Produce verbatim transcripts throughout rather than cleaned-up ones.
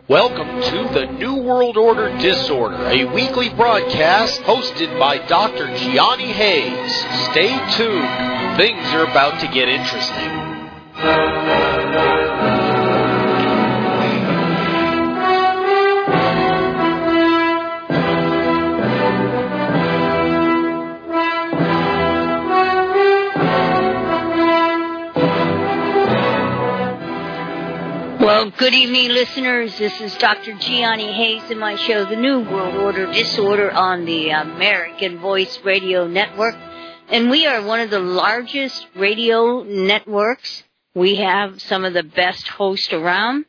Welcome to the New World Order Disorder, a weekly broadcast hosted by Doctor Gianni Hayes. Stay tuned. Things are about to get interesting. Well, good evening, listeners. This is Doctor Gianni Hayes in my show, The New World Order Disorder, on the American Voice Radio Network. And we are one of the largest radio networks. We have some of the best hosts around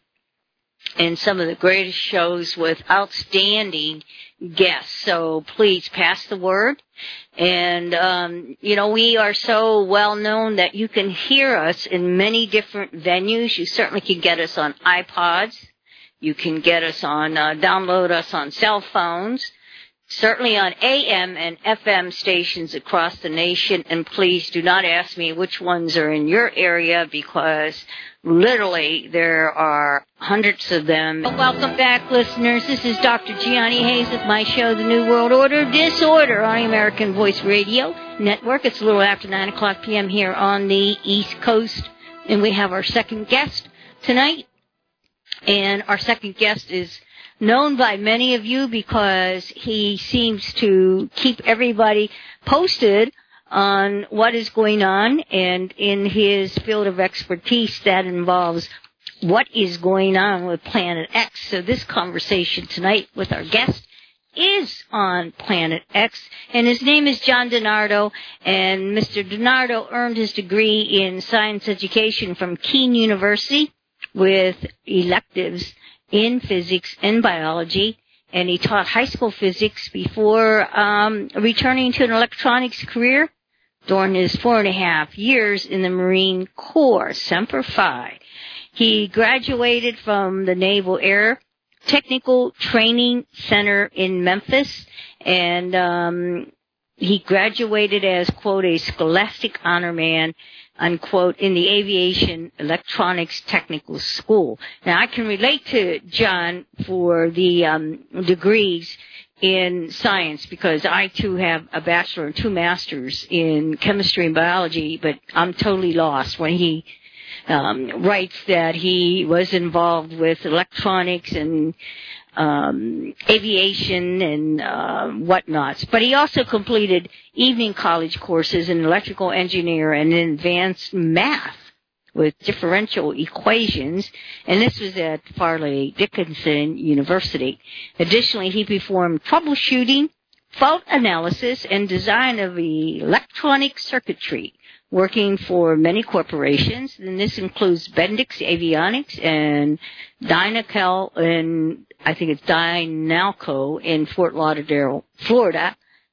and some of the greatest shows with outstanding guests. So please pass the word. And, um, you know, we are so well known that you can hear us in many different venues. You certainly can get us on iPods. You can get us on, uh, download us on cell phones. Certainly on A M and F M stations across the nation. And please do not ask me which ones are in your area, because literally there are hundreds of them. Welcome back, listeners. This is Doctor Gianni Hayes with my show, The New World Order Disorder, on the American Voice Radio Network. It's a little after nine o'clock p.m. here on the East Coast. And we have our second guest tonight. And our second guest is known by many of you because he seems to keep everybody posted on what is going on, and in his field of expertise that involves what is going on with Planet X. So this conversation tonight with our guest is on Planet X, and his name is John DiNardo, and Mister DiNardo earned his degree in science education from Kean University with electives in physics and biology, and he taught high school physics before um, returning to an electronics career during his four and a half years in the Marine Corps, Semper Fi. He graduated from the Naval Air Technical Training Center in Memphis, and um, he graduated as, quote, a scholastic honor man, unquote, in the Aviation Electronics Technical School. Now, I can relate to John for the um, degrees in science, because I, too, have a bachelor and two masters in chemistry and biology, but I'm totally lost when he um, writes that he was involved with electronics and um, aviation and uh, whatnots. But he also completed evening college courses in electrical engineer and in advanced math with differential equations, and this was at Farley Dickinson University. Additionally, he performed troubleshooting, fault analysis, and design of electronic circuitry, working for many corporations, and this includes Bendix Avionics and Dynacal, and I think it's Dynalco in Fort Lauderdale, Florida,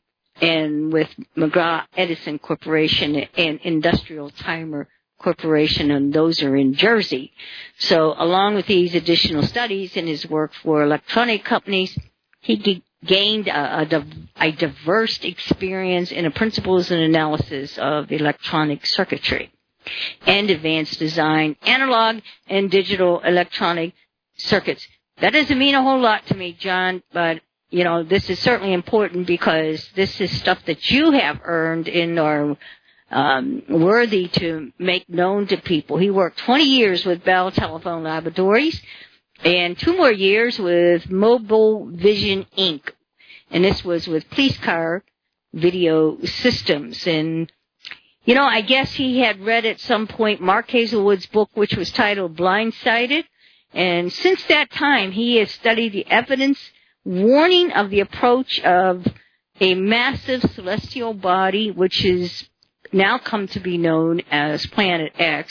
and with McGraw Edison Corporation and Industrial Timer Corporation, and those are in Jersey. So along with these additional studies in his work for electronic companies, he g- gained a, a, div- a diverse experience in the principles and analysis of electronic circuitry and advanced design, analog and digital electronic circuits. That doesn't mean a whole lot to me, John, but you know, this is certainly important because this is stuff that you have earned in our Um, worthy to make known to people. He worked twenty years with Bell Telephone Laboratories and two more years with Mobile Vision Incorporated. And this was with Police Car Video Systems. And, you know, I guess he had read at some point Mark Hazelwood's book, which was titled Blindsided. And since that time, he has studied the evidence warning of the approach of a massive celestial body, which is now come to be known as Planet X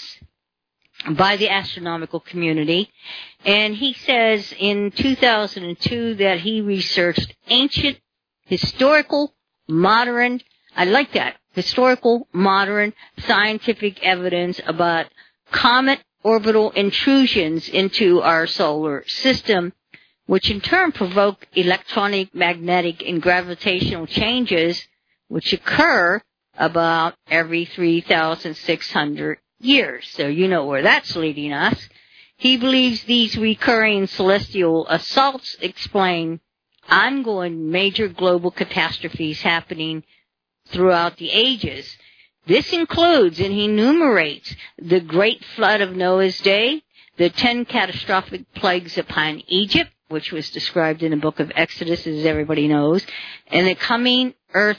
by the astronomical community. And he says in two thousand two that he researched ancient, historical, modern, I like that, historical, modern, scientific evidence about comet orbital intrusions into our solar system, which in turn provoke electronic, magnetic, and gravitational changes which occur about every three thousand six hundred years. So you know where that's leading us. He believes these recurring celestial assaults explain ongoing major global catastrophes happening throughout the ages. This includes, and he enumerates, the great flood of Noah's day, the ten catastrophic plagues upon Egypt, which was described in the book of Exodus, as everybody knows, and the coming earth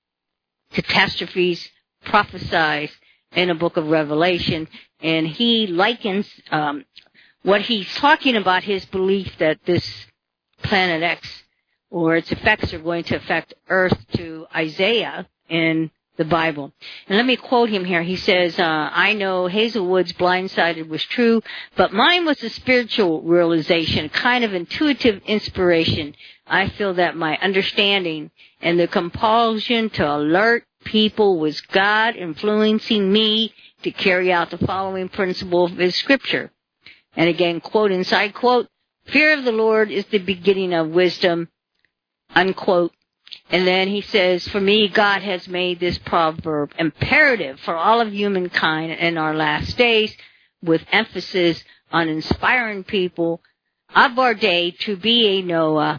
catastrophes prophesied in the book of Revelation. And he likens um, what he's talking about, his belief that this Planet X or its effects are going to affect Earth, to Isaiah in the Bible. And let me quote him here. He says, uh, I know Hazelwood's Blindsided was true, but mine was a spiritual realization, kind of intuitive inspiration. I feel that my understanding and the compulsion to alert people was God influencing me to carry out the following principle of his scripture. And again, quote inside quote, fear of the Lord is the beginning of wisdom, unquote. And then he says, for me, God has made this proverb imperative for all of humankind in our last days, with emphasis on inspiring people of our day to be a Noah,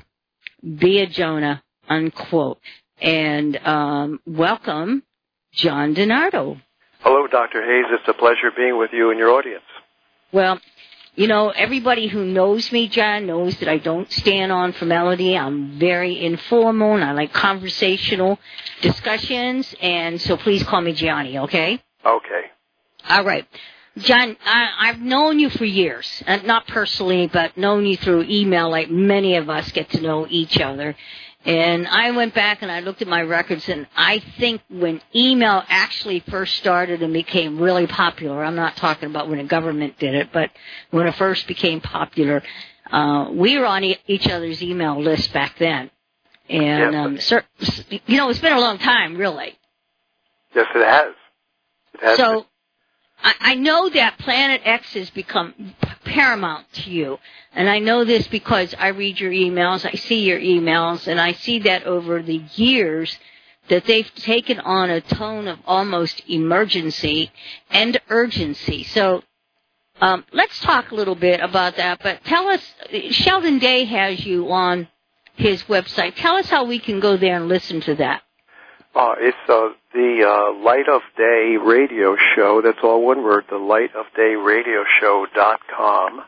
be a Jonah, unquote. And um, welcome, John DiNardo. Hello, Doctor Hayes. It's a pleasure being with you and your audience. Well, you know, everybody who knows me, John, knows that I don't stand on formality. I'm very informal, and I like conversational discussions, and so please call me Gianni, okay? Okay. All right. John, I, I've known you for years, uh, not personally, but known you through email like many of us get to know each other. And I went back and I looked at my records, and I think when email actually first started and became really popular, I'm not talking about when the government did it, but when it first became popular, uh, we were on e- each other's email list back then. And, yes. um, sir, you know, it's been a long time, really. Yes, it has. It has. So I, I know that Planet X has become paramount to you. And I know this because I read your emails, I see your emails, and I see that over the years that they've taken on a tone of almost emergency and urgency. So um, let's talk a little bit about that. But tell us, Sheldon Day has you on his website. Tell us how we can go there and listen to that. Uh, it's uh, the uh, Light of Day radio show. That's all one word, the light of day radio show dot com.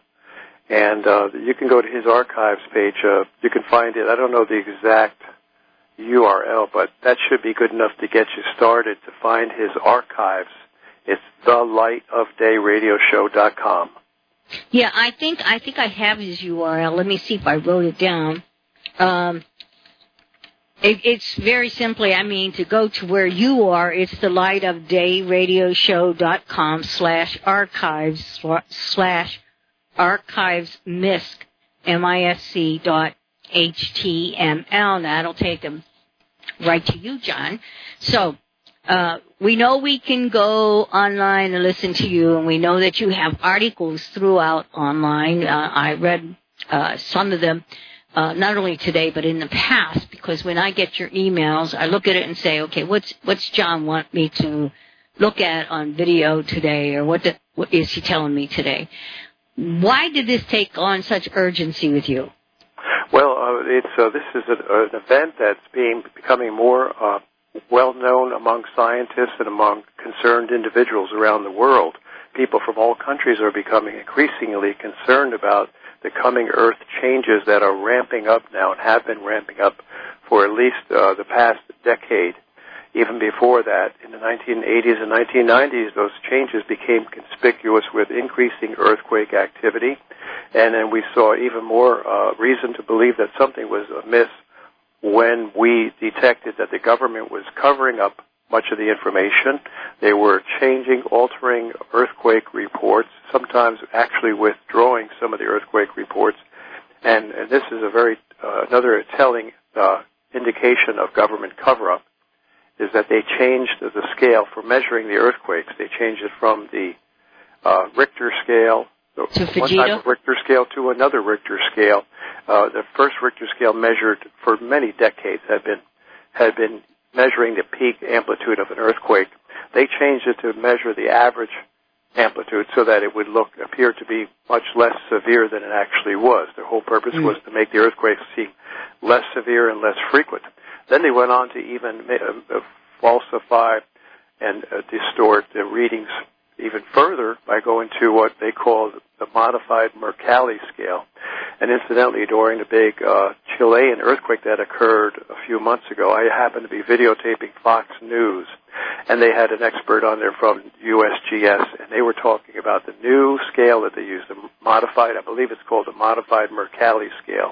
And uh, you can go to his archives page. Uh, you can find it. I don't know the exact U R L, but that should be good enough to get you started to find his archives. It's the light of day radio show dot com. Yeah, I think I think I have his U R L. Let me see if I wrote it down. Um, it, it's very simply, I mean, to go to where you are, it's the light of day radio show dot com slash archives slash archives misc, M I S C dot H T M L. Now, that'll take them right to you, John. So, uh, we know we can go online and listen to you, and we know that you have articles throughout online. Uh, I read uh, some of them, uh, not only today, but in the past, because when I get your emails, I look at it and say, okay, what's what's John want me to look at on video today, or what, the, what is he telling me today? Why did this take on such urgency with you? Well, uh, it's uh, this is an, an event that's being becoming more uh, well known among scientists and among concerned individuals around the world. People from all countries are becoming increasingly concerned about the coming Earth changes that are ramping up now and have been ramping up for at least uh, the past decade. Even before that, in the nineteen eighties and nineteen nineties, those changes became conspicuous with increasing earthquake activity. And then we saw even more uh, reason to believe that something was amiss when we detected that the government was covering up much of the information. They were changing, altering earthquake reports, sometimes actually withdrawing some of the earthquake reports. And, and this is a very uh, another telling uh, indication of government cover-up, is that they changed the scale for measuring the earthquakes. They changed it from the uh, Richter scale, to one type of Richter scale, to another Richter scale. Uh, the first Richter scale measured for many decades had been had been measuring the peak amplitude of an earthquake. They changed it to measure the average amplitude so that it would look appear to be much less severe than it actually was. Their whole purpose mm. was to make the earthquakes seem less severe and less frequent. Then they went on to even uh, uh, falsify and uh, distort the readings even further by going to what they call the modified Mercalli scale. And incidentally, during the big uh, Chilean earthquake that occurred a few months ago, I happened to be videotaping Fox News, and they had an expert on there from U S G S, and they were talking about the new scale that they use, the modified, I believe it's called the modified Mercalli scale.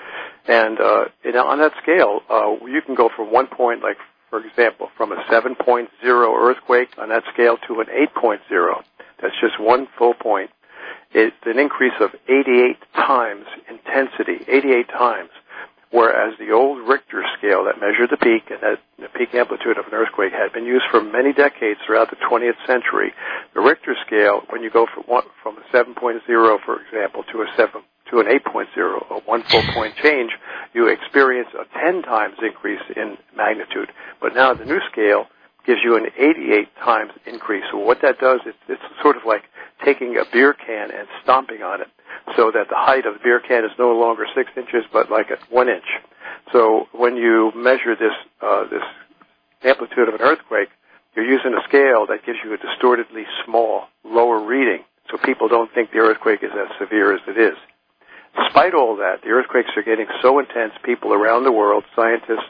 And uh, in, on that scale, uh, you can go from one point, like, for example, from a seven point oh earthquake on that scale to an eight point oh. That's just one full point. It's an increase of eighty-eight times intensity, eighty-eight times, whereas the old Richter scale that measured the peak and that the peak amplitude of an earthquake had been used for many decades throughout the twentieth century. The Richter scale, when you go from one, from a seven point oh, for example, to a seven to an eight point oh, a one full point change, you experience a ten times increase in magnitude. But now the new scale gives you an eighty-eight times increase. So what that does, it's, it's sort of like taking a beer can and stomping on it, so that the height of the beer can is no longer six inches, but like a one inch. So when you measure this uh, this amplitude of an earthquake, you're using a scale that gives you a distortedly small, lower reading, so people don't think the earthquake is as severe as it is. Despite all that, the earthquakes are getting so intense, people around the world, scientists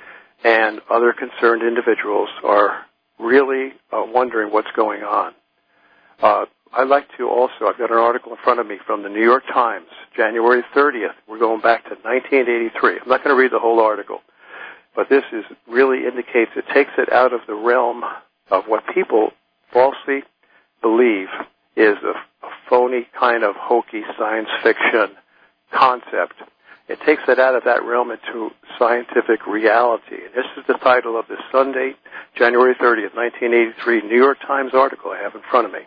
and other concerned individuals, are really uh, wondering what's going on. Uh, I'd like to also, I've got an article in front of me from the New York Times, January thirtieth. We're going back to nineteen eighty-three. I'm not going to read the whole article, but this is really indicates, it takes it out of the realm of what people falsely believe is a, a phony kind of hokey science fiction concept. It takes it out of that realm into scientific reality. And this is the title of this Sunday, January thirtieth, nineteen eighty-three, New York Times article I have in front of me.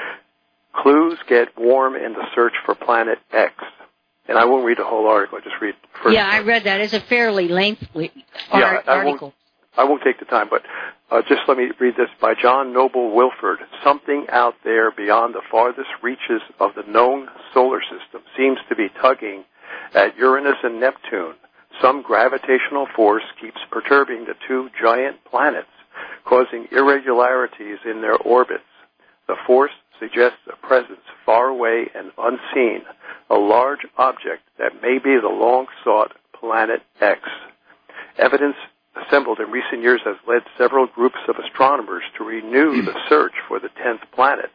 Clues get warm in the search for Planet X. And I won't read the whole article. I just read the first Yeah, part. I read that. It's a fairly lengthy yeah, art- I article. Won't, I won't take the time, but uh, just let me read this by John Noble Wilford. Something out there beyond the farthest reaches of the known solar system seems to be tugging at Uranus and Neptune. Some gravitational force keeps perturbing the two giant planets, causing irregularities in their orbits. The force suggests a presence far away and unseen, a large object that may be the long-sought Planet X. Evidence assembled in recent years has led several groups of astronomers to renew the search for the tenth planet.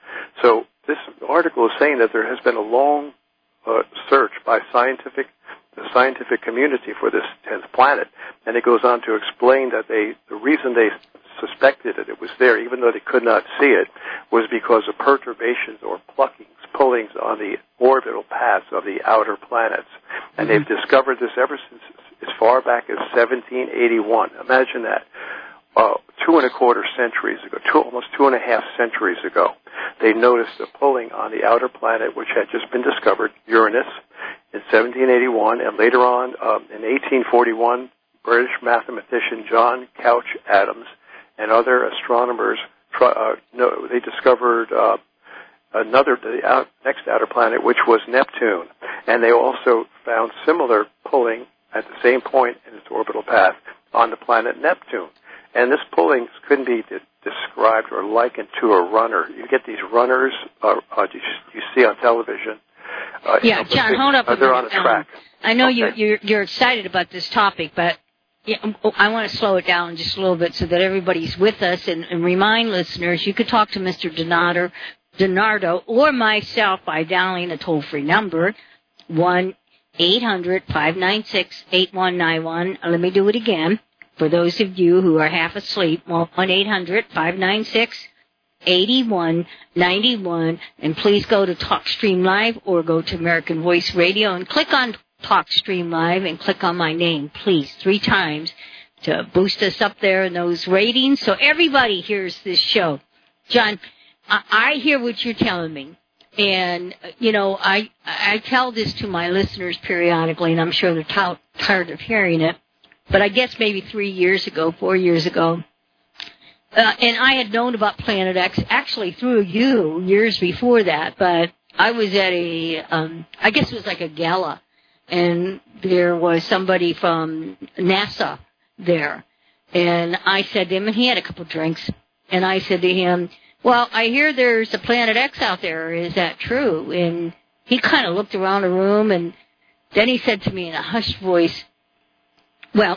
So this article is saying that there has been a long uh, search by scientific the scientific community for this tenth planet, and it goes on to explain that they the reason they suspected that it was there, even though they could not see it, was because of perturbations or pluckings, pullings on the orbital paths of the outer planets. And mm-hmm. they've discovered this ever since as far back as seventeen eighty-one. Imagine that. Uh, two and a quarter centuries ago, two, almost two and a half centuries ago, they noticed a pulling on the outer planet, which had just been discovered, Uranus, in seventeen eighty-one, and later on, um, in eighteen forty-one, British mathematician John Couch Adams and other astronomers, uh, no, they discovered uh, another, the out, next outer planet, which was Neptune, and they also found similar pulling at the same point in its orbital path on the planet Neptune. And this pulling couldn't be de- described or likened to a runner. You get these runners uh, uh, you, you see on television. Uh, yeah, you know, John, hold up uh, a They're minute. on a track. Um, I know okay. you, you're, you're excited about this topic, but yeah, I want to slow it down just a little bit so that everybody's with us and, and remind listeners you could talk to Mister Donato, Donardo or myself by dialing a toll-free number, one eight hundred five nine six eight one nine one. Let me do it again. For those of you who are half asleep, one eight hundred five nine six eight one nine one, and please go to TalkStream Live or go to American Voice Radio and click on TalkStream Live and click on my name, please, three times to boost us up there in those ratings so everybody hears this show. John, I, I hear what you're telling me. And, you know, I I tell this to my listeners periodically, and I'm sure they're t- tired of hearing it. But I guess maybe three years ago, four years ago, uh, and I had known about Planet X actually through you years before that, but I was at a, um, I guess it was like a gala, and there was somebody from NASA there, and I said to him, and he had a couple drinks, and I said to him, well, I hear there's a Planet X out there. Is that true? And he kind of looked around the room, and then he said to me in a hushed voice, well,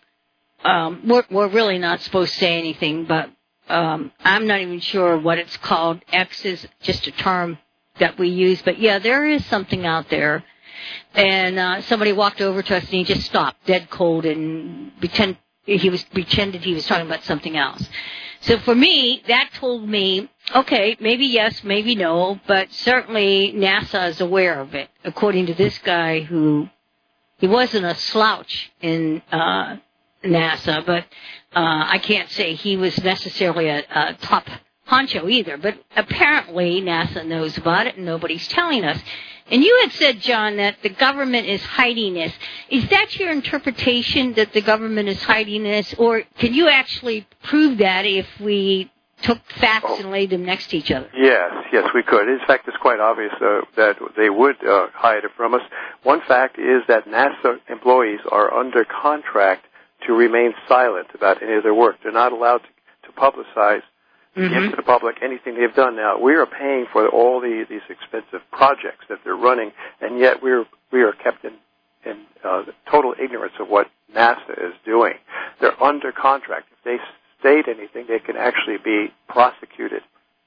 um, we're, we're really not supposed to say anything, but um, I'm not even sure what it's called. X is just a term that we use. But, yeah, there is something out there. And uh, somebody walked over to us, and he just stopped, dead cold, and pretend, he was pretended he was talking about something else. So for me, that told me, okay, maybe yes, maybe no, but certainly NASA is aware of it, according to this guy who, he wasn't a slouch in uh, NASA, but uh, I can't say he was necessarily a, a top honcho either, but apparently NASA knows about it and nobody's telling us. And you had said, John, that the government is hiding this. Is that your interpretation, that the government is hiding this? Or can you actually prove that if we took facts oh. and laid them next to each other? Yes, yes, we could. In fact, it's quite obvious uh, that they would uh, hide it from us. One fact is that NASA employees are under contract to remain silent about any of their work. They're not allowed to, to publicize Mm-hmm. give to the public anything they've done. Now, we are paying for all the, these expensive projects that they're running, and yet we're, we are kept in, in uh, total ignorance of what NASA is doing. They're under contract. If they state anything, they can actually be prosecuted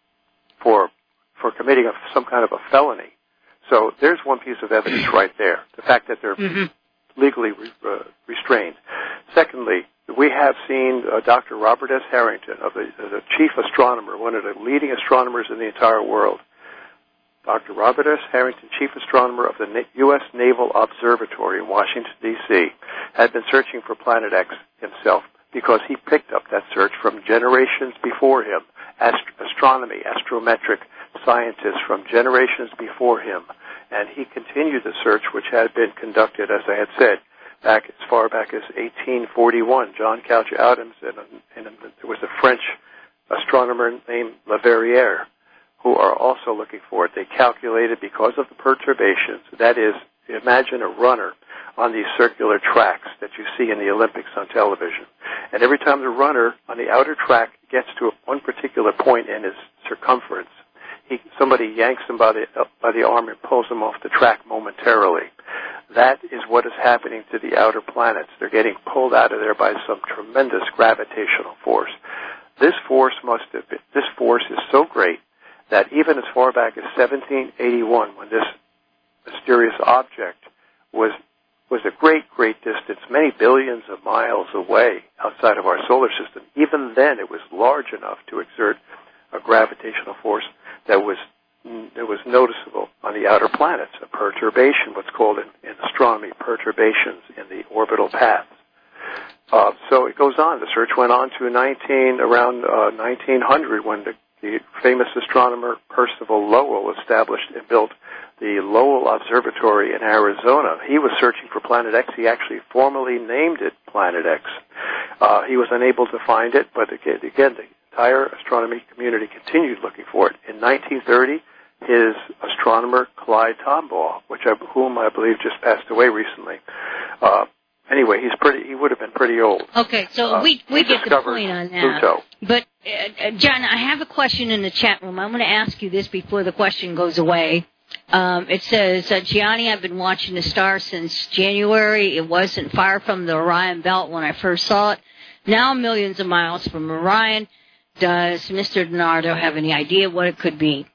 for for committing a, some kind of a felony. So there's one piece of evidence right there, the fact that they're mm-hmm. legally re, uh, restrained. Secondly, we have seen uh, Doctor Robert S. Harrington, of the, the chief astronomer, one of the leading astronomers in the entire world. Doctor Robert S. Harrington, chief astronomer of the Na- U S Naval Observatory in Washington, D C, had been searching for Planet X himself because he picked up that search from generations before him, ast- astronomy, astrometric scientists from generations before him. And he continued the search, which had been conducted, as I had said, back as far back as eighteen forty-one. John Couch Adams and, and there was a French astronomer named Leverrier who are also looking for it. They calculated because of the perturbations, that is, imagine a runner on these circular tracks that you see in the Olympics on television. And every time the runner on the outer track gets to one particular point in his circumference, he, somebody yanks him by the, uh, by the arm and pulls him off the track momentarily. That is what is happening to the outer planets. They're getting pulled out of there by some tremendous gravitational force. This force must have been, this force is so great that even as far back as seventeen eighty-one, when this mysterious object was was a great, great distance, many billions of miles away outside of our solar system, even then it was large enough to exert a gravitational force that was it was noticeable on the outer planets, a perturbation, what's called in, in astronomy, perturbations in the orbital paths. Uh, so it goes on. The search went on to nineteen around uh, nineteen hundred when the, the famous astronomer Percival Lowell established and built the Lowell Observatory in Arizona. He was searching for Planet X. He actually formally named it Planet X. Uh, he was unable to find it, but again, again the entire astronomy community continued looking for it. In nineteen thirty, his astronomer Clyde Tombaugh, which I, whom I believe just passed away recently. Uh, anyway, he's pretty. He would have been pretty old. Okay, so uh, we we get the point on that. Pluto. But uh, John, I have a question in the chat room. I'm going to ask you this before the question goes away. Um, it says, uh, Gianni, I've been watching the star since January. It wasn't far from the Orion Belt when I first saw it. Now millions of miles from Orion. Does Mister DiNardo have any idea what it could be?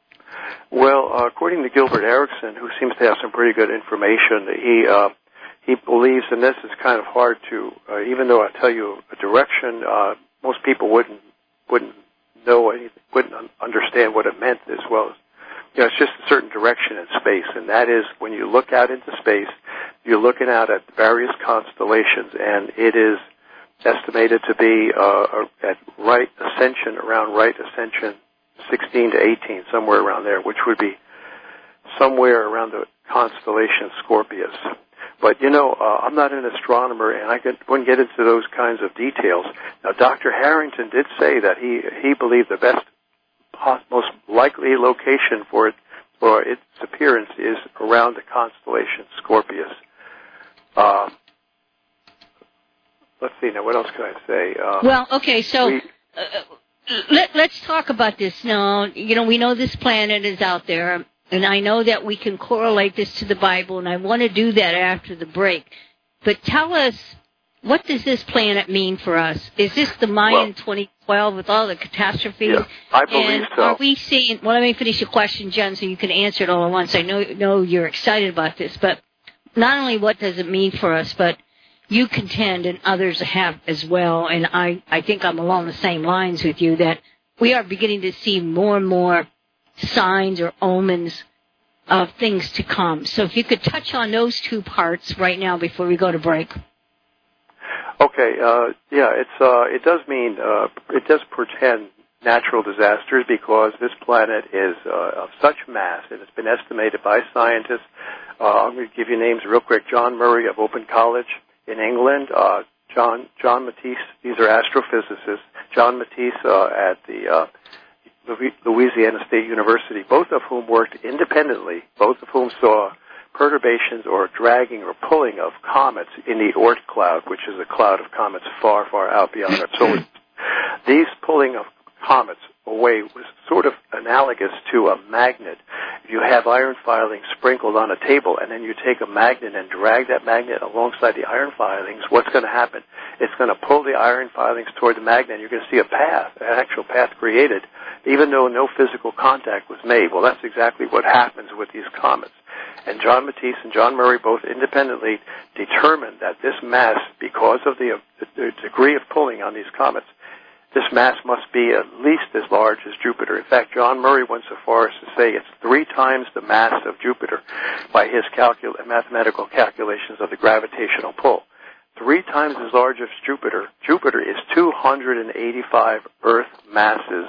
Well, uh, according to Gilbert Erickson, who seems to have some pretty good information, he uh, he believes, and this is kind of hard to, uh, even though I tell you a direction, uh, most people wouldn't wouldn't know anything, wouldn't un- understand what it meant as well as, you know, it's just a certain direction in space, and that is when you look out into space, you're looking out at various constellations, and it is estimated to be uh, at right ascension, around right ascension, sixteen to eighteen, somewhere around there, which would be somewhere around the constellation Scorpius. But, you know, uh, I'm not an astronomer, and I could, wouldn't get into those kinds of details. Now, Doctor Harrington did say that he, he believed the best, most likely location for it, for its appearance is around the constellation Scorpius. Uh, let's see, now, what else can I say? Uh, well, okay, so... we, uh, let, let's talk about this now. You know, we know this planet is out there. And I know that we can correlate this to the Bible, and I want to do that after the break. But tell us, what does this planet mean for us? Is this the Mayan well, twenty twelve with all the catastrophes? Yeah, I believe and so. Are we seeing, well, let me finish your question, Jen, so you can answer it all at once. I know, know you're excited about this, but not only what does it mean for us, but you contend, and others have as well, and I, I think I'm along the same lines with you, that we are beginning to see more and more signs or omens of things to come. So if you could touch on those two parts right now before we go to break. Okay, uh, yeah, it's uh, it does mean uh, it does portend natural disasters because this planet is uh, of such mass, and it's been estimated by scientists. Uh, I'm going to give you names real quick. John Murray of Open College in England, uh, John John Matisse. These are astrophysicists. John Matisse uh, at the uh, Louisiana State University, both of whom worked independently, both of whom saw perturbations or dragging or pulling of comets in the Oort cloud, which is a cloud of comets far, far out beyond our solar system. These pulling of comets away was sort of analogous to a magnet. If you have iron filings sprinkled on a table and then you take a magnet and drag that magnet alongside the iron filings, what's going to happen? It's going to pull the iron filings toward the magnet, and you're going to see a path, an actual path created, even though no physical contact was made. Well, that's exactly what happens with these comets. And John Matisse and John Murray both independently determined that this mass, because of the, the degree of pulling on these comets, this mass must be at least as large as Jupiter. In fact, John Murray went so far as to say it's three times the mass of Jupiter by his calcul- mathematical calculations of the gravitational pull. Three times as large as Jupiter. Jupiter is two hundred eighty-five Earth masses.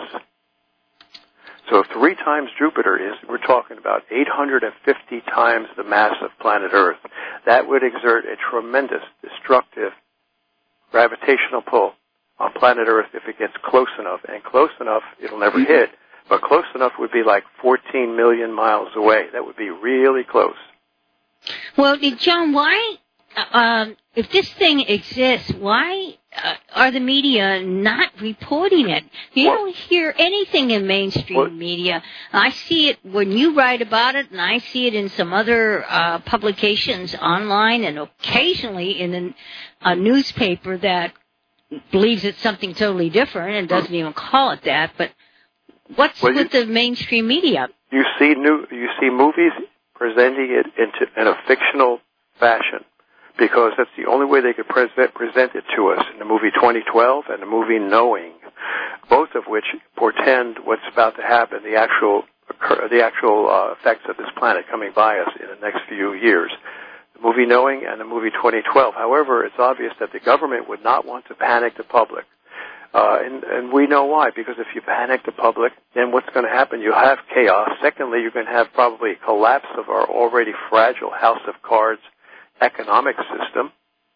So if three times Jupiter is, we're talking about eight hundred fifty times the mass of planet Earth. That would exert a tremendous destructive gravitational pull on planet Earth if it gets close enough. And close enough, it'll never hit, but close enough would be like fourteen million miles away. That would be really close. Well, John, why, um, if this thing exists, why uh, are the media not reporting it? You well, don't hear anything in mainstream well, media. I see it when you write about it, and I see it in some other uh, publications online, and occasionally in a, a newspaper that believes it's something totally different and doesn't even call it that. But what's well, with you, the mainstream media? You see new, you see movies presenting it into in a fictional fashion, because that's the only way they could present, present it to us in the movie twenty twelve and the movie Knowing, both of which portend what's about to happen, the actual occur, the actual uh, effects of this planet coming by us in the next few years. The movie Knowing and the movie twenty twelve. However, it's obvious that the government would not want to panic the public. Uh, and, and we know why, because if you panic the public, then what's going to happen? You have chaos. Secondly, you're going to have probably a collapse of our already fragile house of cards economic system.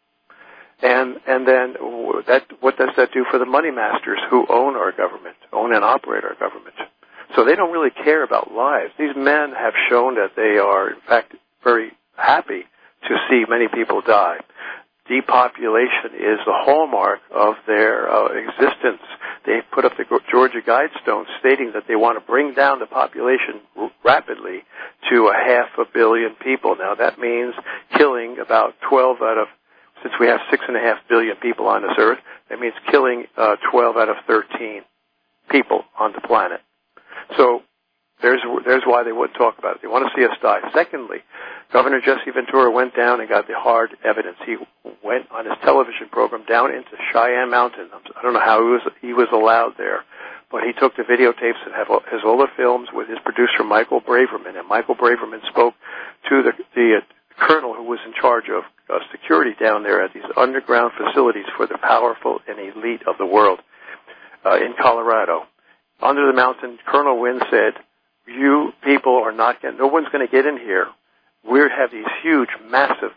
And and then that what does that do for the money masters who own our government, own and operate our government? So they don't really care about lives. These men have shown that they are, in fact, very happy to see many people die. Depopulation is the hallmark of their uh, existence. They put up the Georgia Guidestones stating that they want to bring down the population r- rapidly to a half a billion people. Now, that means killing about twelve out of, since we have six and a half billion people on this earth, that means killing uh, twelve out of thirteen people on the planet. So there's there's why they wouldn't talk about it. They want to see us die. Secondly, Governor Jesse Ventura went down and got the hard evidence. He went on his television program down into Cheyenne Mountain. I don't know how he was he was allowed there, but he took the videotapes and had his all the films with his producer Michael Braverman, and Michael Braverman spoke to the the uh, colonel who was in charge of uh, security down there at these underground facilities for the powerful and elite of the world uh, in Colorado. Under the mountain, Colonel Wynn said, "You people are not getting. No one's going to get in here. We have these huge, massive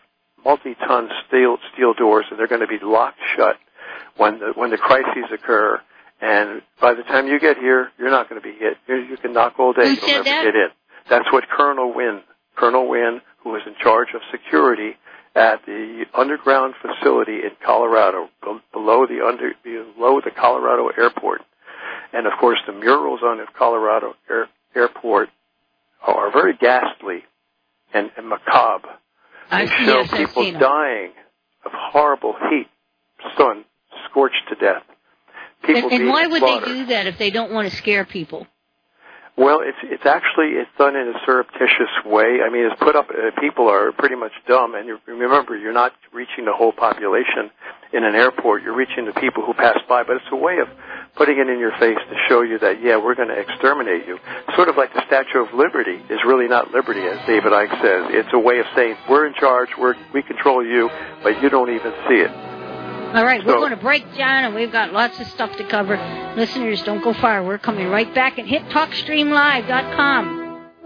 multi-ton steel steel doors, and they're going to be locked shut when the when the crises occur. And by the time you get here, you're not going to be hit. You, you can knock all day. Who You'll said never that? get in. That's what Colonel Wynn, Colonel Wynn, who was in charge of security at the underground facility in Colorado, below the under below the Colorado airport. And of course, the murals on the Colorado air, airport are very ghastly and, and macabre. They I've, show yes, I've people seen them. dying of horrible heat, sun, scorched to death. People And, and being why would slaughtered. they do that if they don't want to scare people? Well, it's it's actually it's done in a surreptitious way. I mean, it's put up. Uh, people are pretty much dumb, and you remember, you're not reaching the whole population in an airport. You're reaching the people who pass by. But it's a way of putting it in your face to show you that, yeah, we're going to exterminate you. Sort of like the Statue of Liberty is really not liberty, as David Icke says. It's a way of saying we're in charge, we're, we control you, but you don't even see it. All right, we're So- going to break down, and we've got lots of stuff to cover. Listeners, don't go far. We're coming right back at hit talk stream live dot com.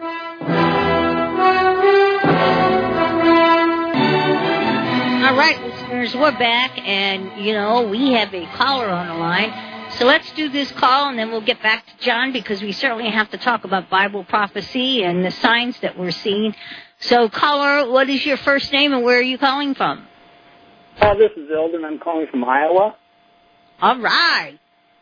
All right, listeners, we're back, and, you know, we have a caller on the line. So let's do this call, and then we'll get back to John, because we certainly have to talk about Bible prophecy and the signs that we're seeing. So, caller, what is your first name, and where are you calling from? Uh, this is Eldon. I'm calling from Iowa. All right.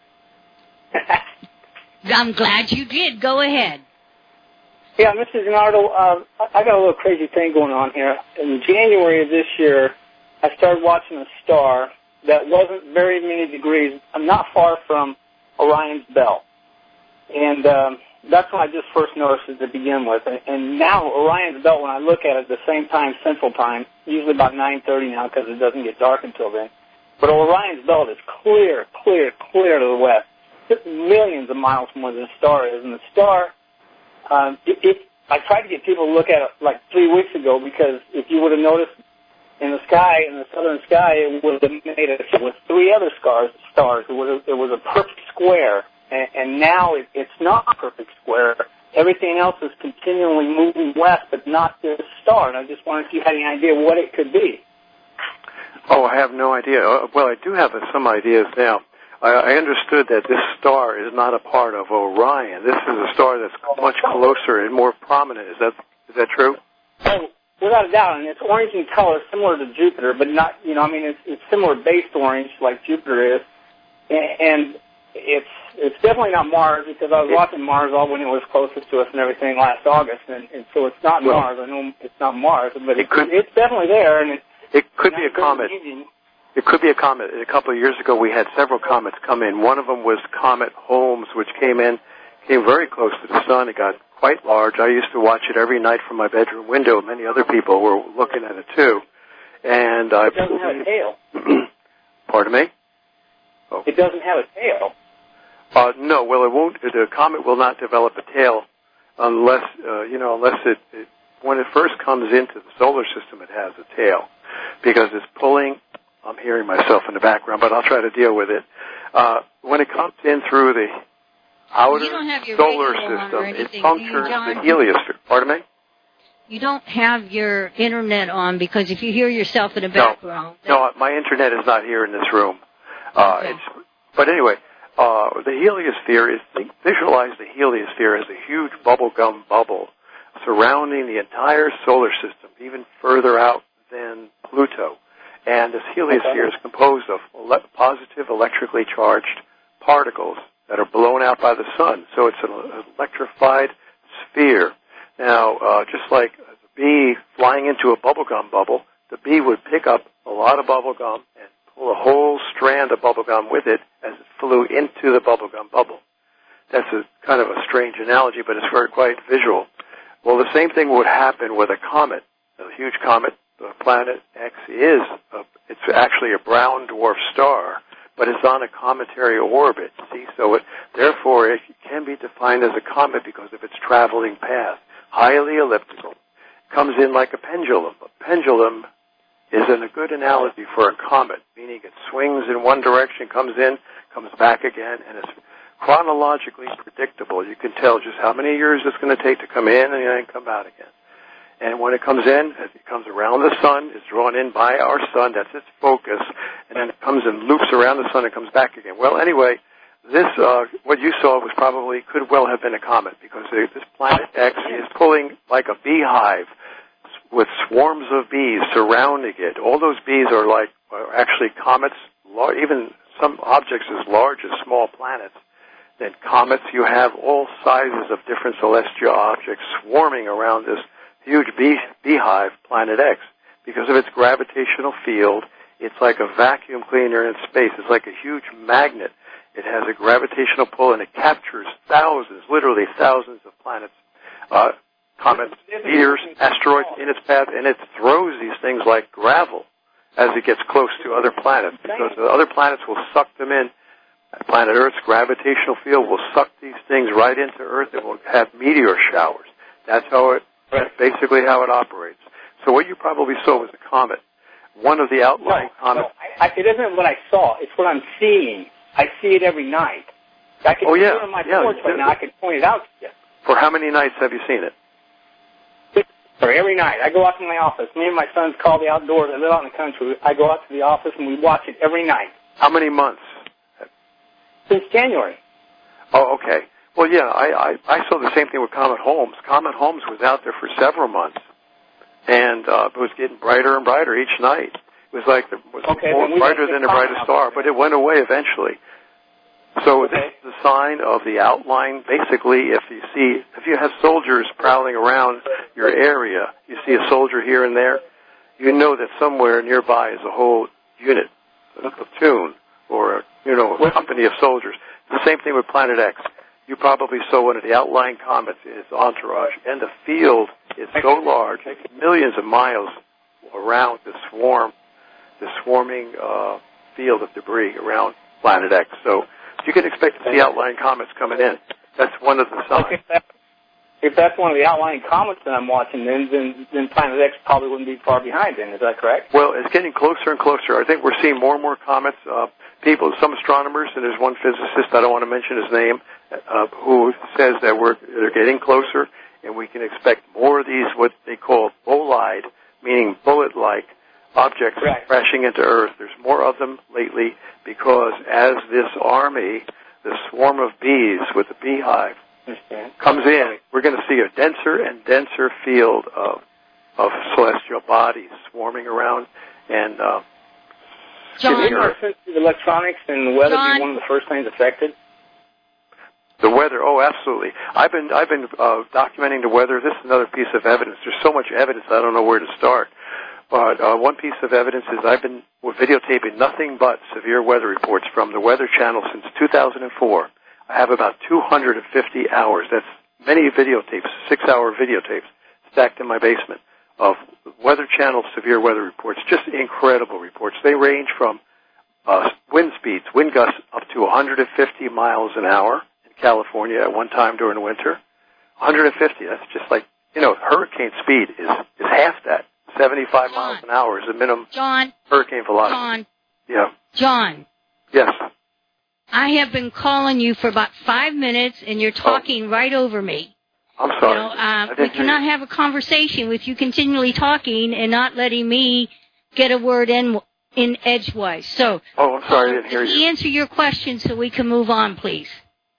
I'm glad you did. Go ahead. Yeah, Mister Zanardo, uh, I got a little crazy thing going on here. In January of this year, I started watching a star that wasn't very many degrees. I'm not far from Orion's Belt. And um, that's when I just first noticed it to begin with. And now Orion's Belt, when I look at it at the same time, Central Time, usually about nine thirty now because it doesn't get dark until then. But Orion's Belt is clear, clear, clear to the west. It's millions of miles from where the star is. And the star, um, it, it, I tried to get people to look at it like three weeks ago, because if you would have noticed in the sky, in the southern sky, it would have made it with three other stars. Stars. It was a, it was a perfect square. And, and now it, it's not a perfect square. Everything else is continually moving west, but not this star. And I just wondered if you had any idea what it could be. Oh, I have no idea. Uh, well, I do have uh, some ideas now. I, I understood that this star is not a part of Orion. This is a star that's much closer and more prominent. Is that is that true? Oh, without a doubt. And it's orange in color, similar to Jupiter, but not, you know, I mean, it's, it's similar based orange like Jupiter is. And, and it's it's definitely not Mars, because I was watching Mars all when it was closest to us and everything last August. And, and so it's not Well, Mars. I know it's not Mars, but it it, could- it's definitely there. And it's, It could be a comet. Evening. It could be a comet. A couple of years ago, we had several comets come in. One of them was Comet Holmes, which came in, came very close to the sun. It got quite large. I used to watch it every night from my bedroom window. Many other people were looking at it too. And I It doesn't have a tail. Pardon me? Oh. It doesn't have a tail. Uh, no, well, it won't. The comet will not develop a tail unless, uh, you know, unless it, it, when it first comes into the solar system, it has a tail, because it's pulling. I'm hearing myself in the background, but I'll try to deal with it. Uh, when it comes in through the outer You don't have your solar radio on or system, it anything, do you, punctures John? the heliosphere. Pardon me? You don't have your internet on, because if you hear yourself in the No. background... No, my internet is not here in this room. Uh, Okay. it's, but anyway, uh, the heliosphere is, visualize the heliosphere as a huge bubblegum bubble surrounding the entire solar system, even further out than Pluto. And this heliosphere Okay. is composed of ele- positive electrically charged particles that are blown out by the sun. So it's an electrified sphere. Now, uh, just like a bee flying into a bubblegum bubble, the bee would pick up a lot of bubblegum and pull a whole strand of bubblegum with it as it flew into the bubblegum bubble. That's a kind of a strange analogy, but it's very quite visual. Well, the same thing would happen with a comet. A huge comet, the planet X, is a, it's actually a brown dwarf star, but it's on a cometary orbit. See, so it, therefore it can be defined as a comet because of its traveling path, highly elliptical. Comes in like a pendulum. A pendulum is in a good analogy for a comet, meaning it swings in one direction, comes in, comes back again, and it's chronologically predictable. You can tell just how many years it's going to take to come in and then come out again. And when it comes in, it comes around the sun, is drawn in by our sun, that's its focus, and then it comes and loops around the sun and comes back again. Well, anyway, this, uh, what you saw was probably, could well have been a comet, because this planet X is pulling like a beehive with swarms of bees surrounding it. All those bees are like, are actually comets, even some objects as large as small planets. Then comets, you have all sizes of different celestial objects swarming around this huge bee, beehive, planet X. Because of its gravitational field, it's like a vacuum cleaner in space. It's like a huge magnet. It has a gravitational pull, and it captures thousands, literally thousands of planets, uh, comets, meteors, asteroids in its path, and it throws these things like gravel as it gets close to other planets, because the other planets will suck them in. Planet Earth's gravitational field will suck these things right into Earth, and will have meteor showers. That's how it, that's basically how it operates. So what you probably saw was a comet. One of the outlying no, comets. No, I, it isn't what I saw. It's what I'm seeing. I see it every night. I can oh, see yeah. it on my yeah, porch right now. I can point it out to you. For how many nights have you seen it? For every night. I go out to my office. Me and my sons call the outdoors. I live out in the country. I go out to the office, and we watch it every night. How many months? Since January. Oh, okay. Well, yeah, I, I, I saw the same thing with Comet Holmes. Comet Holmes was out there for several months, and uh, it was getting brighter and brighter each night. It was like the, was okay, more brighter than the brightest star, but it went away eventually. So okay. This is a sign of the outline. Basically, if you see, if you have soldiers prowling around your area, you see a soldier here and there, you know that somewhere nearby is a whole unit, a platoon, or a, you know, a company of soldiers. The same thing with Planet X. You probably saw one of the outlying comets in its entourage, and the field is so large, millions of miles around the swarm, the swarming uh, field of debris around Planet X. So you can expect to see outlying comets coming in. That's one of the signs. Okay, if, that, if that's one of the outlying comets that I'm watching, then, then then Planet X probably wouldn't be far behind. Then is that correct? Well, it's getting closer and closer. I think we're seeing more and more comets. Uh, people, some astronomers, and there's one physicist, I don't want to mention his name, uh, who says that we're they're getting closer, and we can expect more of these what they call bolide, meaning bullet-like objects right. crashing into Earth. There's more of them lately because as this army, the swarm of bees with the beehive, comes in, we're going to see a denser and denser field of of celestial bodies swarming around. And uh, John, the electronics and the weather John, be one of the first things affected? The weather, oh, absolutely. I've been I've been uh, documenting the weather. This is another piece of evidence. There's so much evidence I don't know where to start. But uh, one piece of evidence is I've been videotaping nothing but severe weather reports from the Weather Channel since two thousand four. I have about two hundred fifty hours. That's many videotapes, six-hour videotapes stacked in my basement of Weather Channel severe weather reports. Just incredible reports. They range from uh, wind speeds, wind gusts up to one hundred fifty miles an hour in California at one time during the winter. one hundred fifty, that's just like, you know, hurricane speed is, is half that. seventy-five John, miles an hour is the minimum John, hurricane velocity. John, yeah. John. Yes. I have been calling you for about five minutes, and you're talking oh. right over me. I'm sorry. You know, um, we cannot have a conversation with you continually talking and not letting me get a word in in edgewise. So, oh, I'm sorry, I didn't hear you. Answer your question so we can move on, please.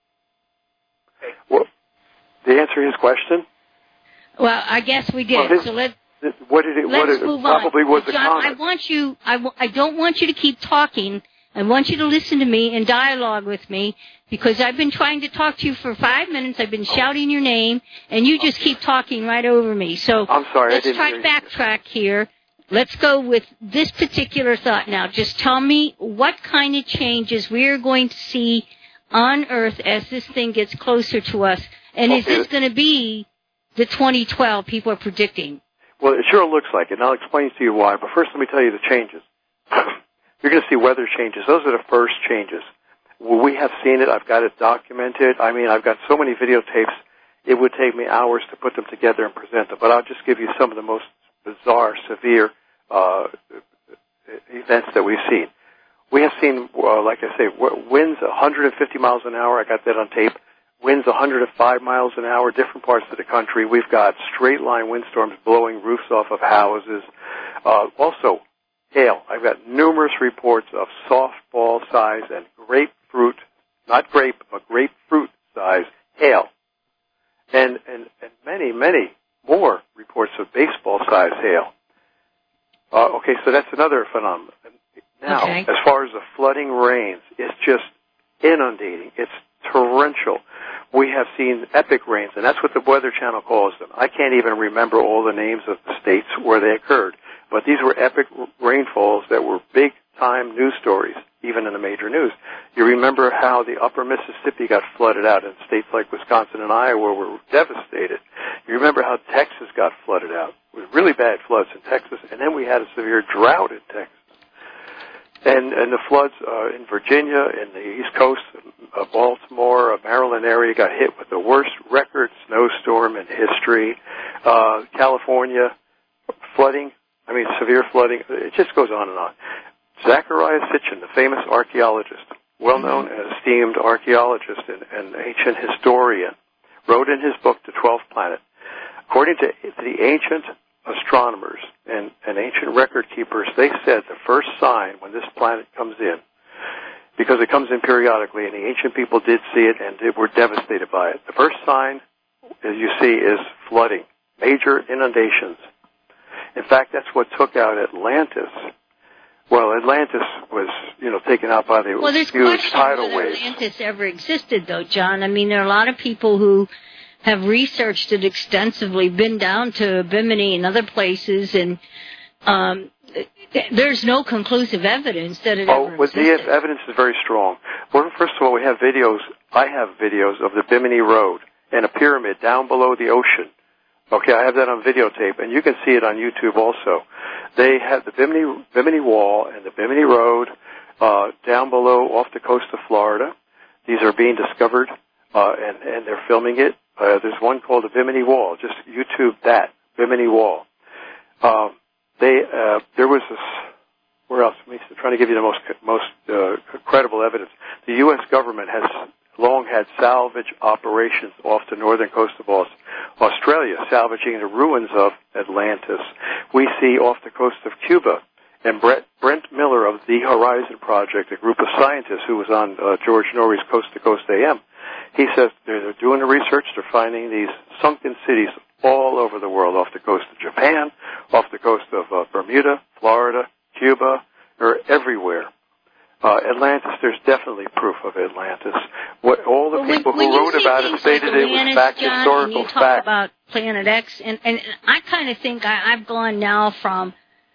Well, to answer his question? Well, I guess we did. Well, his, so let what did it? Let's what it move probably on. was John, a comment. I want you. I, w- I don't want you to keep talking. I want you to listen to me and dialogue with me because I've been trying to talk to you for five minutes. I've been shouting your name, and you just keep talking right over me. So I'm sorry, let's I didn't try hear to backtrack here. Let's go with this particular thought now. Just tell me what kind of changes we're going to see on Earth as this thing gets closer to us. And okay. Is this going to be the twenty twelve people are predicting? Well, it sure looks like it, and I'll explain to you why. But first, let me tell you the changes. You're going to see weather changes. Those are the first changes. Well, we have seen it. I've got it documented. I mean, I've got so many videotapes, it would take me hours to put them together and present them. But I'll just give you some of the most bizarre, severe uh, events that we've seen. We have seen, uh, like I say, winds one hundred fifty miles an hour. I got that on tape. winds one hundred five miles an hour, different parts of the country. We've got straight-line windstorms blowing roofs off of houses. Uh, also, hail. I've got numerous reports of softball size and grapefruit, not grape, but grapefruit size hail. And, and, and many, many more reports of baseball size hail. Uh, okay, so that's another phenomenon. Now, okay. As far as the flooding rains, it's just inundating. It's torrential. We have seen epic rains, and that's what the Weather Channel calls them. I can't even remember all the names of the states where they occurred, but these were epic rainfalls that were big-time news stories, even in the major news. You remember how the upper Mississippi got flooded out, and states like Wisconsin and Iowa were devastated. You remember how Texas got flooded out. It was really bad floods in Texas, and then we had a severe drought in Texas. And, and the floods uh, in Virginia, in the East Coast, uh, Baltimore, uh, Maryland area got hit with the worst record snowstorm in history. Uh, California, flooding, I mean severe flooding. It just goes on and on. Zacharias Sitchin, the famous archaeologist, well-known and esteemed archaeologist and, and ancient historian, wrote in his book, The Twelfth Planet, according to the ancient astronomers and, and ancient record keepers, they said the first sign when this planet comes in, because it comes in periodically, and the ancient people did see it and they were devastated by it. The first sign, as you see, is flooding, major inundations. In fact, that's what took out Atlantis. Well, Atlantis was, you know, taken out by the well, there's huge tidal whether waves. Atlantis ever existed, though, John. I mean, there are a lot of people who have researched it extensively, been down to Bimini and other places, and um, there's no conclusive evidence that it oh, ever well, existed. the evidence is very strong. Well, first of all, we have videos. I have videos of the Bimini Road and a pyramid down below the ocean. Okay, I have that on videotape, and you can see it on YouTube also. They have the Bimini, Bimini Wall and the Bimini Road uh, down below off the coast of Florida. These are being discovered, uh, and, and they're filming it. Uh, there's one called the Bimini Wall. Just YouTube that, Bimini Wall. Um, they, uh, there was this, where else? I'm trying to give you the most, most uh, credible evidence. The U S government has long had salvage operations off the northern coast of Australia, salvaging the ruins of Atlantis. We see off the coast of Cuba, and Brett, Brent Miller of the Horizon Project, a group of scientists who was on uh, George Norrie's Coast to Coast A M, he says they're doing the research, they're finding these sunken cities all over the world, off the coast of Japan, off the coast of uh, Bermuda, Florida, Cuba, or everywhere. Uh, Atlantis, there's definitely proof of Atlantis. What, all the well, people when, who when wrote about it stated like it was Atlantis, fact, John, historical and you talk fact. about Planet X, and, and I kind of think I, I've gone now from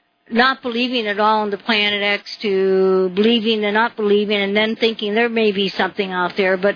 not believing at all in the Planet X to believing and not believing, and then thinking there may be something out there. But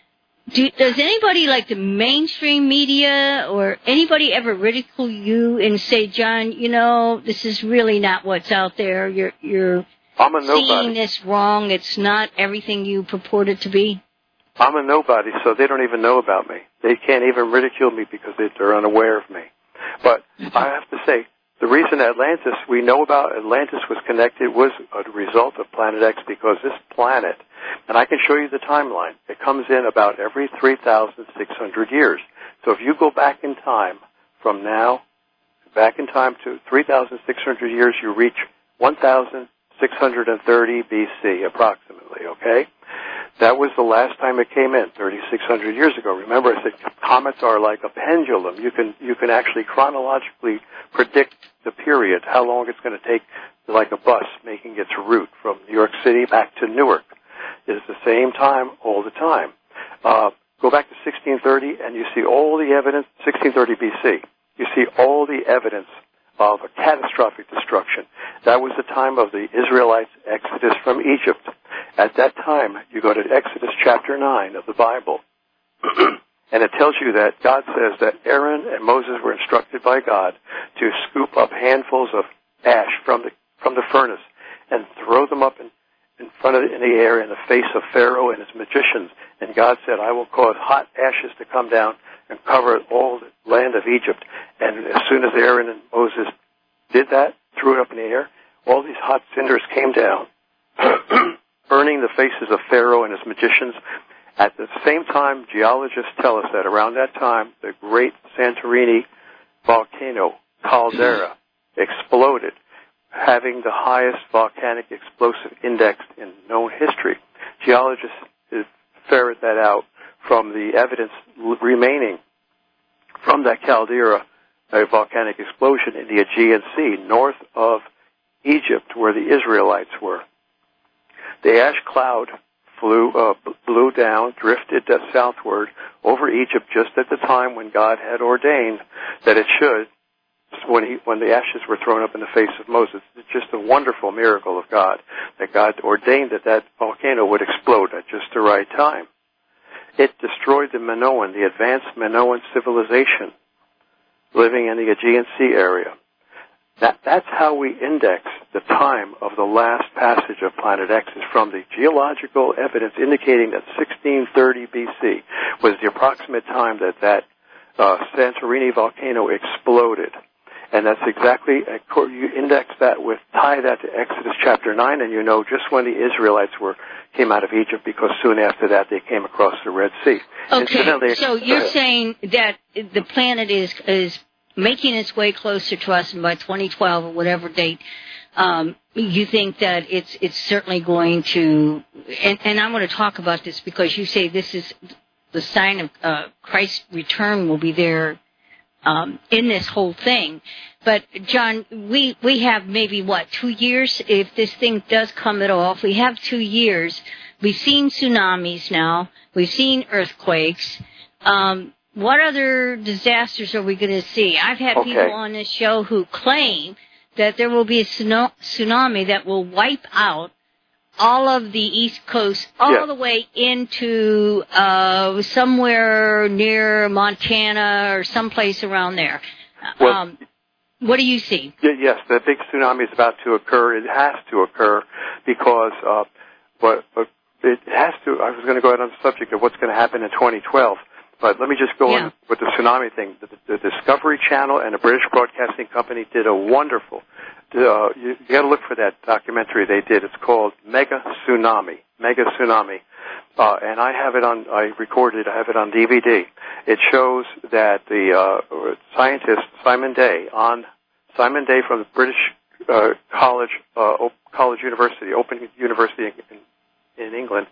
do, does anybody like the mainstream media or anybody ever ridicule you and say, John, you know, this is really not what's out there. You're you're I'm a seeing nobody. this wrong. It's not everything you purport it to be. I'm a nobody, so they don't even know about me. They can't even ridicule me because they're unaware of me. But I have to say, the reason Atlantis, we know about Atlantis was connected was a result of Planet X, because this planet, and I can show you the timeline, it comes in about every three thousand six hundred years. So if you go back in time from now, back in time to three thousand six hundred years, you reach one thousand six hundred thirty B C approximately, okay? That was the last time it came in, thirty-six hundred years ago. Remember, I said comets are like a pendulum. You can you can actually chronologically predict the period, how long it's going to take, like a bus making its route from New York City back to Newark. It's the same time all the time. Uh, go back to sixteen thirty, and you see all the evidence, sixteen thirty B C. You see all the evidence of a catastrophic destruction. That was the time of the Israelites' exodus from Egypt. At that time, you go to Exodus chapter nine of the Bible, and it tells you that God says that Aaron and Moses were instructed by God to scoop up handfuls of ash from the from the furnace and throw them up in, in front of in the air in the face of Pharaoh and his magicians. And God said, I will cause hot ashes to come down and cover all the land of Egypt. And as soon as Aaron and Moses did that, threw it up in the air, all these hot cinders came down, burning the faces of Pharaoh and his magicians. At the same time, geologists tell us that around that time, the great Santorini volcano, caldera, exploded, having the highest volcanic explosive index in known history. Geologists ferret that out from the evidence remaining from that caldera, a volcanic explosion in the Aegean Sea, north of Egypt, where the Israelites were. The ash cloud flew, uh, blew down, drifted uh, southward over Egypt just at the time when God had ordained that it should, when he, when the ashes were thrown up in the face of Moses. It's just a wonderful miracle of God, that God ordained that that volcano would explode at just the right time. It destroyed the Minoan, the advanced Minoan civilization living in the Aegean Sea area. That, that's how we index the time of the last passage of Planet X, is from the geological evidence indicating that sixteen thirty B C was the approximate time that that uh, Santorini volcano exploded. And that's exactly, you index that with, tie that to Exodus chapter nine, and you know just when the Israelites were came out of Egypt, because soon after that they came across the Red Sea. Okay, so you're saying that the planet is is making its way closer to us, and by twenty twelve or whatever date, um, you think that it's it's certainly going to, and, and I'm going to talk about this because you say this is the sign of uh, Christ's return will be there um, in this whole thing. But, John, we, we have maybe, what, two years? If this thing does come at all, if we have two years, we've seen tsunamis now, we've seen earthquakes. Um, what other disasters are we going to see? I've had okay. people on this show who claim that there will be a tsunami that will wipe out all of the East Coast, all yeah. the way into uh, somewhere near Montana or someplace around there. Well, um, what do you see? Yes, the big tsunami is about to occur. It has to occur because uh, but, but it has to. I was going to go ahead on the subject of what's going to happen in twenty twelve, but let me just go yeah. on with the tsunami thing. The, the Discovery Channel and the British Broadcasting Company did a wonderful. Uh, you, you got to look for that documentary they did. It's called Mega Tsunami. Mega Tsunami. Uh, and I have it on, I recorded, I have it on D V D. It shows that the uh, scientist Simon Day, on Simon Day from the British uh, College, uh, College University, Open University in, in England,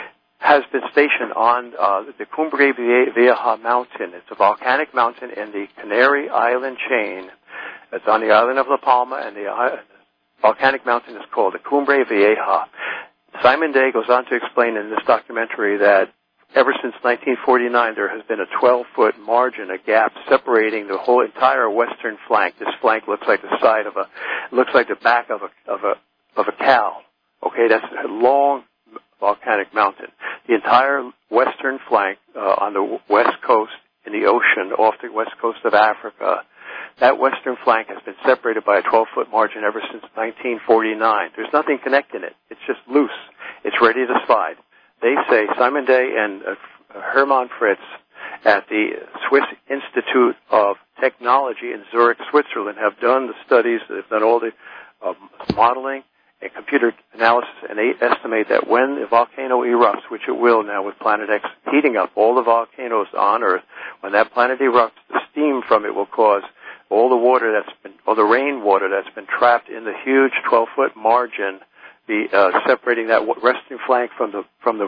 has been stationed on uh, the Cumbre Vieja mountain. It's a volcanic mountain in the Canary Island chain. It's on the island of La Palma, and the uh, volcanic mountain is called the Cumbre Vieja. Simon Day goes on to explain in this documentary that ever since nineteen forty-nine, there has been a twelve-foot margin, a gap separating the whole entire western flank. This flank looks like the side of a, looks like the back of a of a of a cow. Okay, that's a long volcanic mountain. The entire western flank uh, on the west coast in the ocean, off the west coast of Africa. That western flank has been separated by a twelve-foot margin ever since nineteen forty-nine. There's nothing connecting it. It's just loose. It's ready to slide. They say, Simon Day and uh, Hermann Fritz at the Swiss Institute of Technology in Zurich, Switzerland, have done the studies. They've done all the uh, modeling and computer analysis, and they estimate that when the volcano erupts, which it will now with Planet X heating up all the volcanoes on Earth, when that planet erupts, the steam from it will cause all the water that's been, all the rainwater that's been trapped in the huge twelve-foot margin, the uh, separating that western flank from the from the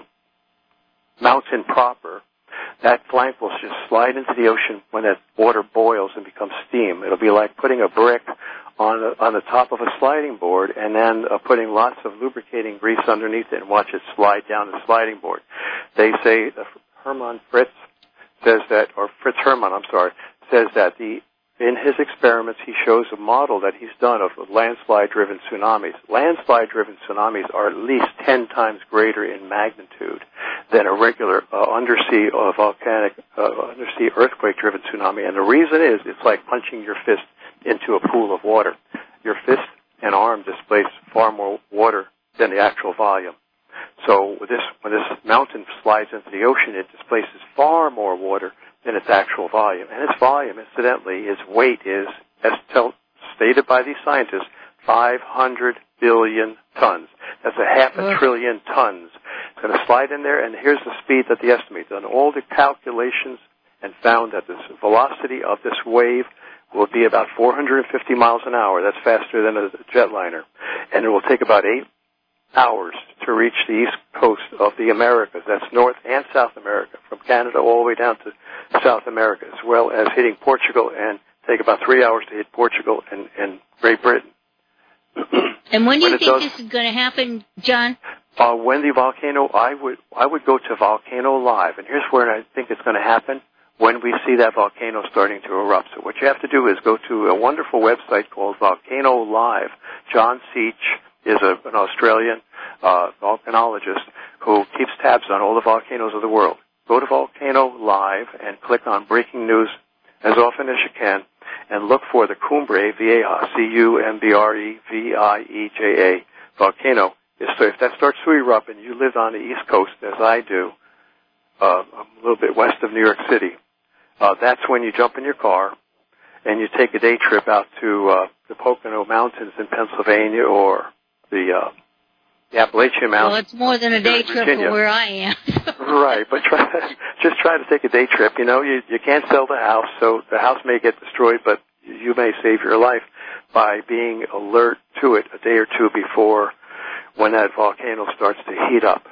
mountain proper. That flank will just slide into the ocean when that water boils and becomes steam. It'll be like putting a brick on the, on the top of a sliding board and then uh, putting lots of lubricating grease underneath it and watch it slide down the sliding board. They say uh, Hermann Fritz says that, or Fritz Hermann, I'm sorry, says that the in his experiments, he shows a model that he's done of landslide-driven tsunamis. Landslide-driven tsunamis are at least ten times greater in magnitude than a regular uh, undersea uh, volcanic, uh, undersea earthquake-driven tsunami. And the reason is, it's like punching your fist into a pool of water. Your fist and arm displace far more water than the actual volume. So with this, when this mountain slides into the ocean, it displaces far more water than its actual volume. And its volume, incidentally, its weight is, as tell, stated by these scientists, five hundred billion tons. That's a half a trillion tons. going to slide in there, and here's the speed that they estimate. Done all the calculations and found that the velocity of this wave will be about four hundred fifty miles an hour. That's faster than a jetliner. And it will take about eight hours to reach the east coast of the Americas. That's North and South America, from Canada all the way down to South America, as well as hitting Portugal, and take about three hours to hit Portugal and, and Great Britain. And when do when you think does, this is going to happen, John? Uh, when the volcano, I would I would go to Volcano Live, and here's where I think it's going to happen. When we see that volcano starting to erupt. So what you have to do is go to a wonderful website called Volcano Live. John Seach is a, an Australian uh, volcanologist who keeps tabs on all the volcanoes of the world. Go to Volcano Live and click on Breaking News as often as you can, and look for the Cumbre, V A C U M B R E V I E J A, volcano. So if that starts to erupt and you live on the East Coast, as I do, uh, a little bit west of New York City, Uh, that's when you jump in your car and you take a day trip out to uh, the Pocono Mountains in Pennsylvania, or the, uh, the Appalachian Mountains. Well, it's more than a day trip from where I am. Right, but try, just try to take a day trip. You know, you, you can't sell the house, so the house may get destroyed, but you may save your life by being alert to it a day or two before when that volcano starts to heat up.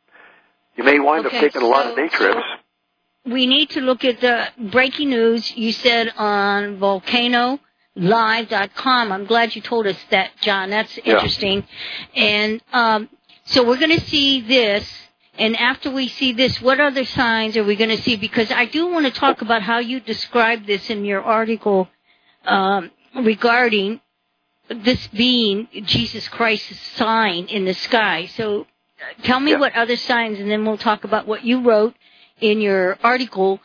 You may wind okay, up taking a lot so, of day trips. So we need to look at the breaking news you said on volcano live dot com. I'm glad you told us that, John. That's interesting. Yeah. And um, so we're going to see this. And after we see this, what other signs are we going to see? Because I do want to talk about how you described this in your article um, regarding this being Jesus Christ's sign in the sky. So tell me yeah. what other signs, and then we'll talk about what you wrote in your article.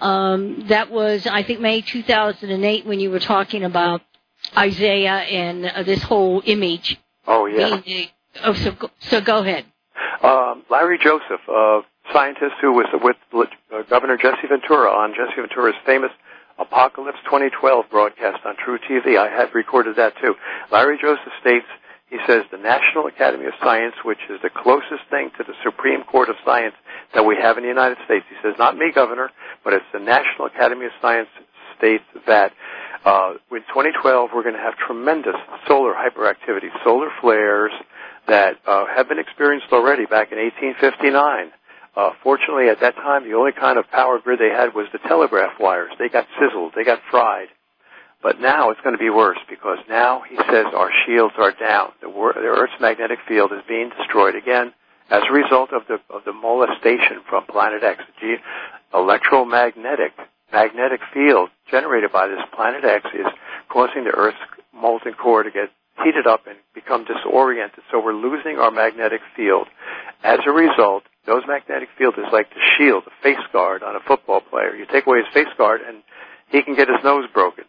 Um, that was, I think, May two thousand eight, when you were talking about Isaiah and uh, this whole image. Oh, yeah. Being, oh, so, go, so go ahead. Um, Larry Joseph, a scientist who was with uh, Governor Jesse Ventura on Jesse Ventura's famous Apocalypse twenty twelve broadcast on True T V. I have recorded that, too. Larry Joseph states, he says, the National Academy of Science, which is the closest thing to the Supreme Court of Science that we have in the United States. He says, not me, Governor, but it's the National Academy of Science states that uh, in twenty twelve we're going to have tremendous solar hyperactivity, solar flares that uh, have been experienced already back in eighteen fifty-nine. Uh, fortunately, at that time, the only kind of power grid they had was the telegraph wires. They got sizzled. They got fried. But now it's going to be worse, because now he says our shields are down. The, the Earth's magnetic field is being destroyed again as a result of the of the molestation from Planet X. The electromagnetic magnetic field generated by this Planet X is causing the Earth's molten core to get heated up and become disoriented. So we're losing our magnetic field. As a result, those magnetic field is like the shield, the face guard on a football player. You take away his face guard and he can get his nose broken.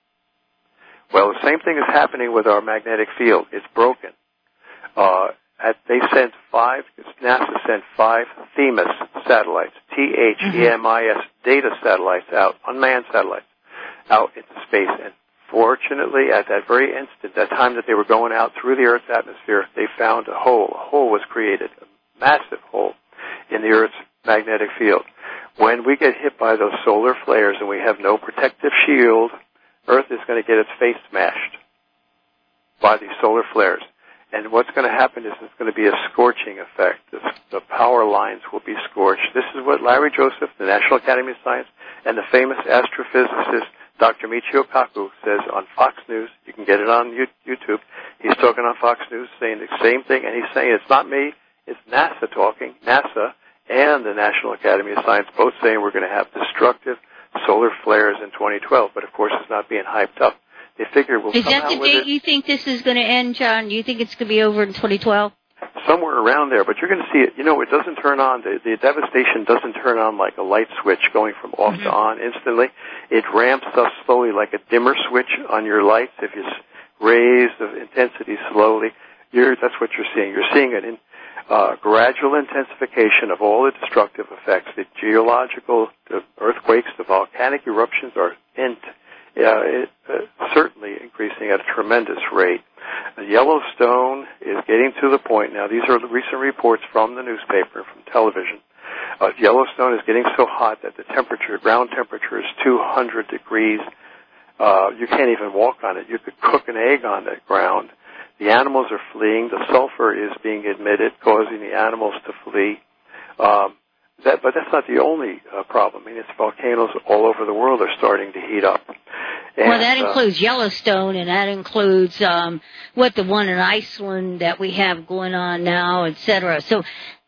Well, the same thing is happening with our magnetic field. It's broken. Uh, at, they sent five, NASA sent five Themis satellites, T H E M I S, data satellites out, unmanned satellites, out into space. And fortunately, at that very instant, that time that they were going out through the Earth's atmosphere, they found a hole. A hole was created, a massive hole in the Earth's magnetic field. When we get hit by those solar flares and we have no protective shield, Earth is going to get its face smashed by these solar flares. And what's going to happen is it's going to be a scorching effect. The, the power lines will be scorched. This is what Larry Joseph, the National Academy of Science, and the famous astrophysicist Doctor Michio Kaku says on Fox News. You can get it on YouTube. He's talking on Fox News saying the same thing, and he's saying it's not me, it's NASA talking. NASA and the National Academy of Science both saying we're going to have destructive solar flares in twenty twelve, but of course it's not being hyped up. They figure we'll Is come that out the with date it. you think this is going to end, John? Do you think it's going to be over in twenty twelve? Somewhere around there, but you're going to see it. You know, it doesn't turn on. The, the devastation doesn't turn on like a light switch going from off mm-hmm. to on instantly. It ramps up slowly like a dimmer switch on your lights. If you raise the intensity slowly, you're, that's what you're seeing. You're seeing an in, uh, gradual intensification of all the destructive effects. The geological, the earthquakes, the volcanic eruptions are in, uh, it, uh, certainly increasing at a tremendous rate. Yellowstone is getting to the point now. These are the recent reports from the newspaper, from television. Uh, Yellowstone is getting so hot that the temperature, ground temperature, is two hundred degrees. Uh, you can't even walk on it. You could cook an egg on that ground. The animals are fleeing. The sulfur is being emitted, causing the animals to flee. Um, that, but that's not the only uh, problem. I mean, it's volcanoes all over the world are starting to heat up. And, well, that uh, includes Yellowstone, and that includes um, what the one in Iceland that we have going on now, et cetera. So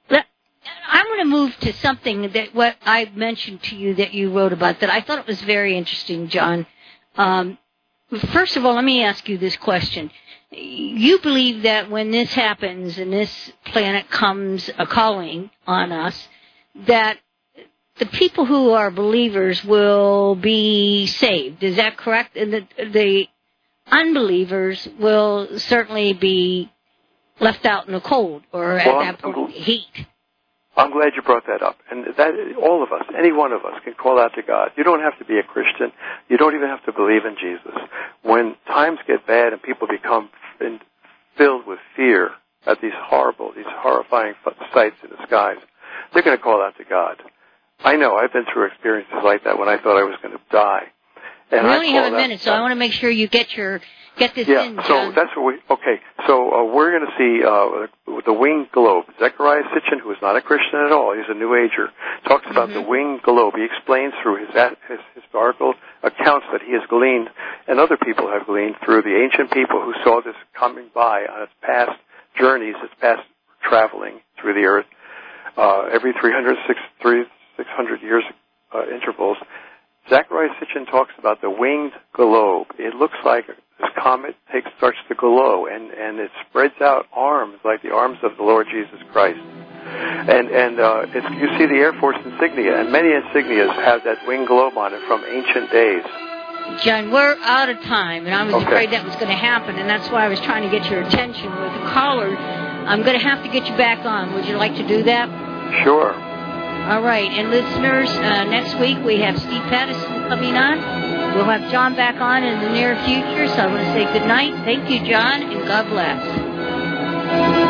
I'm going to move to something that what I mentioned to you that you wrote about that I thought it was very interesting, John. Um, first of all, let me ask you this question. You believe that when this happens and this planet comes a-calling on us, that the people who are believers will be saved. Is that correct? And the, the unbelievers will certainly be left out in the cold or at well, that point heat. I'm glad you brought that up. And that all of us, any one of us, can call out to God. You don't have to be a Christian. You don't even have to believe in Jesus. When times get bad and people become in, filled with fear at these horrible, these horrifying sights in the skies, they're going to call out to God. I know. I've been through experiences like that when I thought I was going to die. And we I only have a minute, so God. I want to make sure you get your get this yeah, in. Yeah, so John. that's what we. Okay, so uh, we're going to see uh, the winged globe. Zechariah Sitchin, who is not a Christian at all, he's a New Ager, talks about mm-hmm. the winged globe. He explains through his, his historical accounts that he has gleaned, and other people have gleaned through the ancient people who saw this coming by on its past journeys, its past traveling through the earth, uh, every three hundred, six hundred years uh, intervals. Zechariah Sitchin talks about the winged globe. It looks like this comet takes, starts to glow, and, and it spreads out arms like the arms of the Lord Jesus Christ. And and uh, it's, you see the Air Force insignia, and many insignias have that winged globe on it from ancient days. John, we're out of time, and I was okay. afraid that was going to happen, and that's why I was trying to get your attention with the caller. I'm going to have to get you back on. Would you like to do that? Sure. All right, and listeners, uh, next week we have Steve Patterson coming on. We'll have John back on in the near future, so I want to say good night. Thank you, John, and God bless.